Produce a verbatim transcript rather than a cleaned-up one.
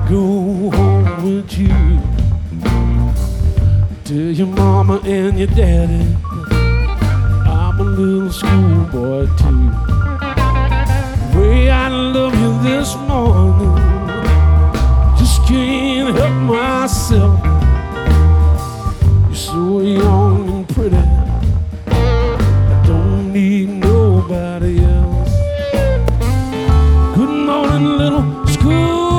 go home with you to your mama and your daddy.